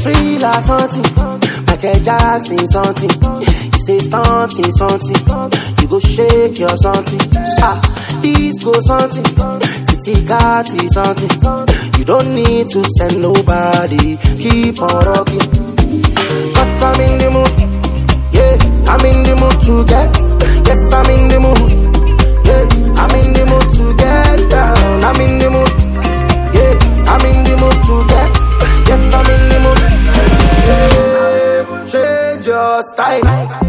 Thriller something, Michael Jackson something. You say something, you go shake your something. Disco something, Titi Kati something. You don't need to send nobody, keep on rocking. Cause I'm in the mood, yeah, I'm in the mood to get. Yes, I'm in the mood, yeah, I'm in the mood to get down. I'm in the mood, yeah, I'm in the mood to get. Yes, I'm in the mood, yeah, change your style.